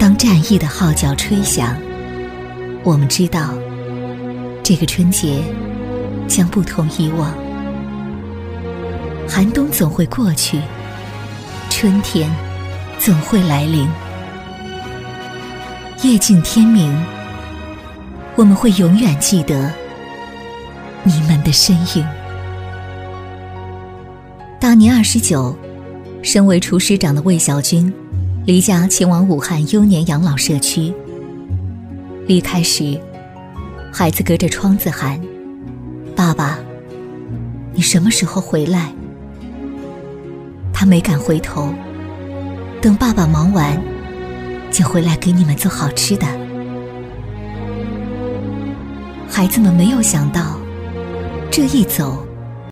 当战役的号角吹响，我们知道这个春节将不同以往。寒冬总会过去，春天总会来临。夜尽天明，我们会永远记得你们的身影。大年29，身为厨师长的魏小军离家前往武汉优年养老社区。离开时，孩子隔着窗子喊：爸爸，你什么时候回来？他没敢回头，等爸爸忙完就回来给你们做好吃的。孩子们没有想到，这一走